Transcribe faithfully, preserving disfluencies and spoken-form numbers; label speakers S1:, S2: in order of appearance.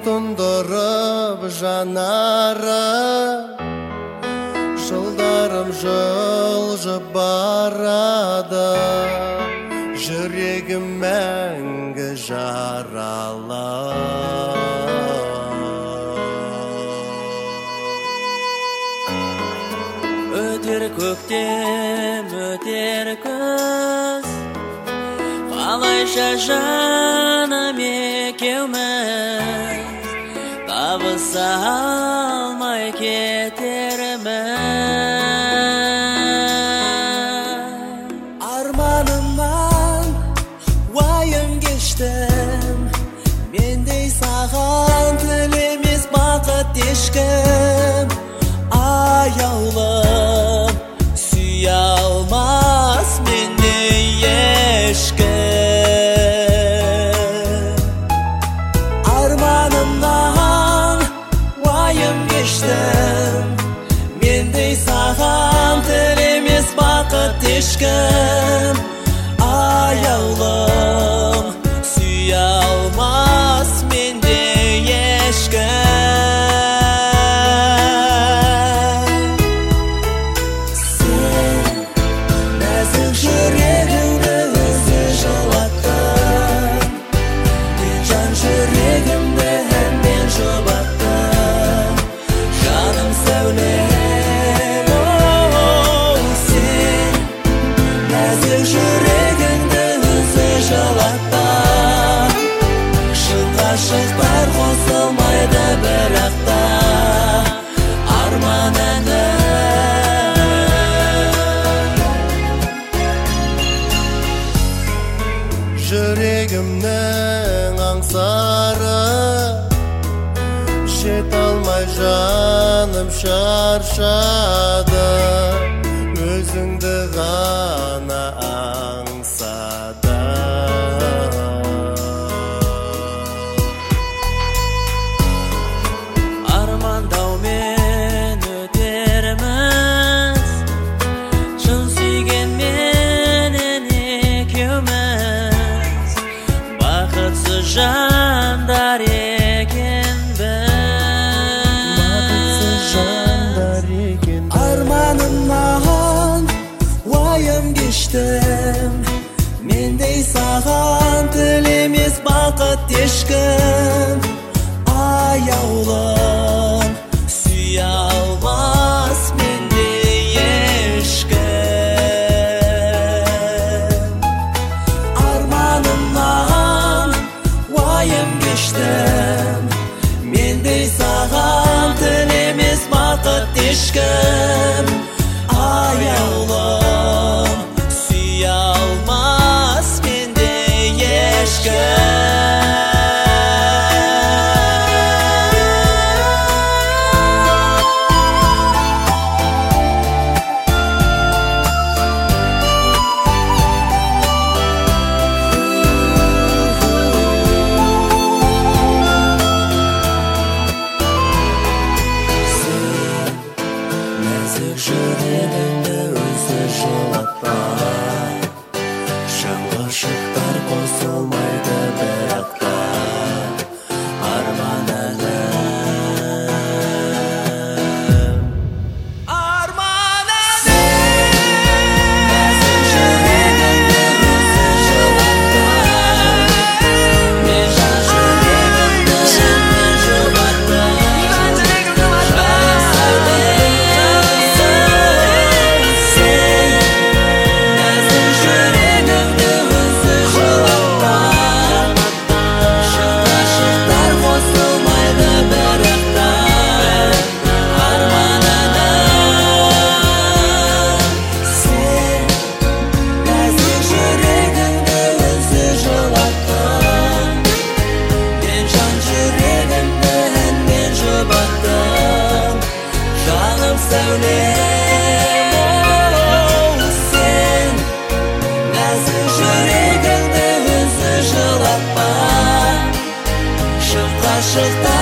S1: тұндырып жанары, жылдарым жылжып барады, жүрегім мәңгі жаралы.
S2: Өтер көктем, өтер күз, қалайша жаным екеуміз, табыса алмай кетерміз.
S3: Арманымнан уайым кештім, мендей саған тілемес бақыт ешкім. Аяулым, сүйе алмас мендей ешкім. Арманымнан уайым кештім, мендей саған тілемес бақыт ешкім. Аяулым, сүйе алмас мендей ешкім. Ғашықтар қосылмайды бірақта, арман әні.
S1: Жүрегімнің аңсары, жете алмай жаным шаршады, өзіңді ғана аңсады.
S2: Армандаумен өтерміз, шын сүйгенменен екеуміз, бақытсыз жандар екенбіз.
S3: Арманымнан уайым кештім, мендей саған тілемес бақыт ешкім. Аяулым, сүйе алмас мендей ешкім. Арманымнан уайым кештім, мендей саған тілемес бақыт ешкім. Аяулым, сүйе алмас мендей ешкім. Жүрегіңді өзі жылатпа, шын ғашықтар қосылмайды бірақта, арман әні. Арман әні. Жүрегіңді өзі жылатпа, мен жан жүрегімді сенен жұбатпа. Just